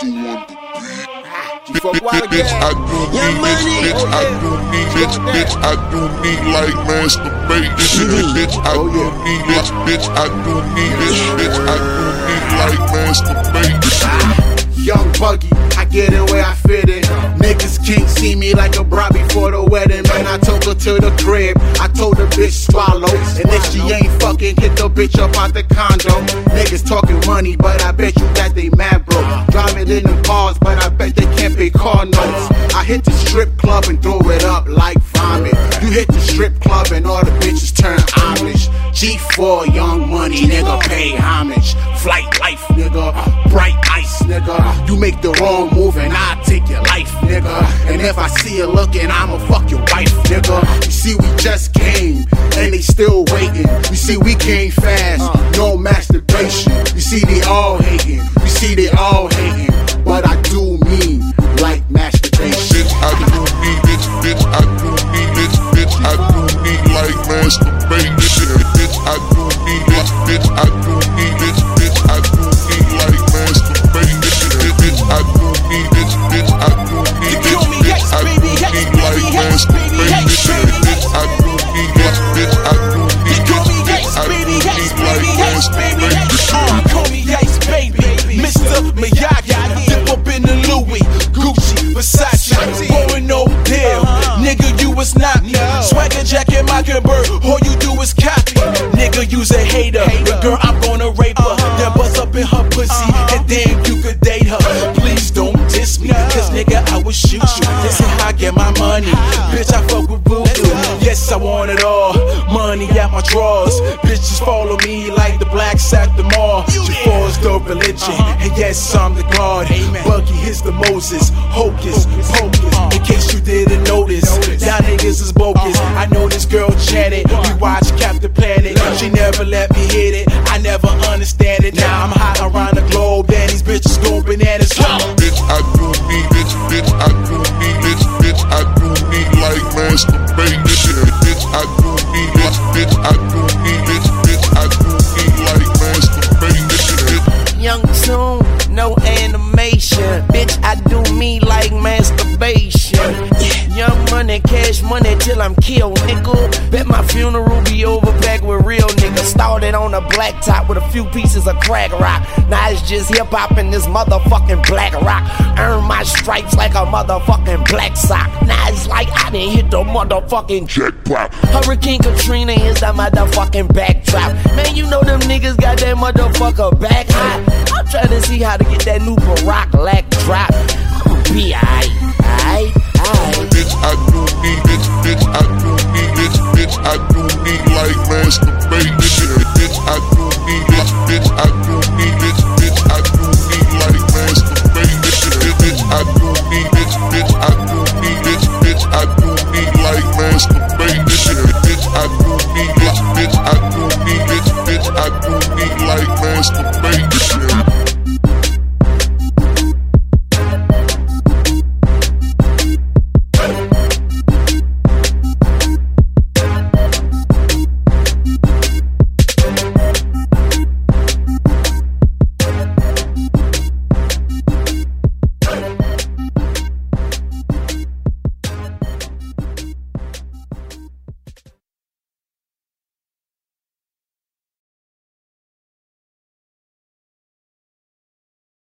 Bitch, I do me, bitch, I do me, bitch, I do me like masturbation. Bitch, I do me, bitch, I do me, bitch, I do me like masturbation. Young Buggy, I get in where I fit in. Niggas can't see me like a bride before the wedding. Man, I took her to the crib, I told the bitch swallow. And if she ain't fucking, get the bitch up out the condo. Niggas talking money, but I bet you that they mad broke. Driving in them cars, but I bet they can't pay car notes. I hit the strip club and throw it up like vomit. You hit the strip club and all the bitches turn Amish. G4, young money, nigga, pay homage. Flight life, nigga, bright ice, nigga. You make the wrong move and I'll take your life, nigga. And if I see you looking, I'ma fuck your wife, nigga. You see we just came, and they still waiting. You see we came fast, no masturbation. You see they all hating, you see they all hating. But I do me like masturbation. Bitch, I do me, bitch, I do me, bitch, I do me like masturbation. Bitch, I do me, bitch, I do me, bitch, I do me like masturbation. Bitch, I do me, bitch, I do me, bitch, I do me like masturbation. Bitch, I do me, bitch, I do me, bitch, I do me like masturbation. Call me Ice Baby, Mr. Miyagi. Dip up in the Louis, Gucci, Versace, pouring no deal. Nigga, you was not me. Swagger jacket, Mockingbird, all you do is copy. Nigga, you's a hater. The girl, I'm gonna rape her. Then bust up in her pussy, and then you could date her. Please don't diss me, cause nigga, I will shoot you. This is how I get my money. Bitch, I fuck with voodoo. Yes, I want it all. Money at my drawers. Bitches follow me like the blacks at the mall. G4 is the religion, and yes, I'm the God. Buggy is the Moses, hocus pocus. In case you didn't notice, y'all niggas is bogus. I know this girl Janet, we watch Captain Planet. She never let me hit it, I never understand it. Now I'm hot around the globe, and these bitches go bananas. Bitch, I do me, bitch, I do me, bitch, I do me like masturbation. Bitch, I do me, bitch, I do me, bitch, I do me like masturbation. Young Tune, no animation. Bitch, I do me like masturbation. Young money, cash money till I'm killed, nigga. Bet my funeral be over back with real niggas. Started on a black top with a few pieces of crack rock. Now it's just hip hop in this motherfucking black rock. Earn my stripes like a motherfucking black sock. Now it's like I didn't hit the motherfucking jackpot. Hurricane Katrina is the motherfucking backdrop. Man, you know them niggas got that motherfucker back hot. I'm trying to see how to get that new Barack Lack drop. I'ma be alright. Bitch, I do me, bitch, I do me, bitch, I do me like masturbation. Bitch, I do me, bitch, I do me, bitch, I do me like masturbation. Bitch, I do me, bitch, I do me, bitch, I do me like masturbation. Bitch, I do me, bitch, I do me, bitch, I do me like masturbation.